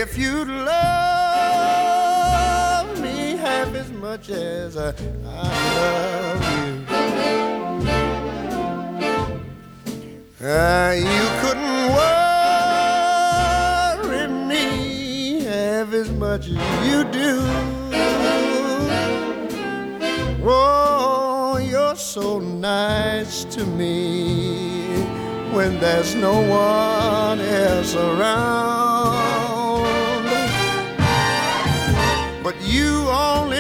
if you'd love me half as much as I love you, you couldn't worry me half as much as you do. Oh, you're so nice to me when there's no one else around. But you only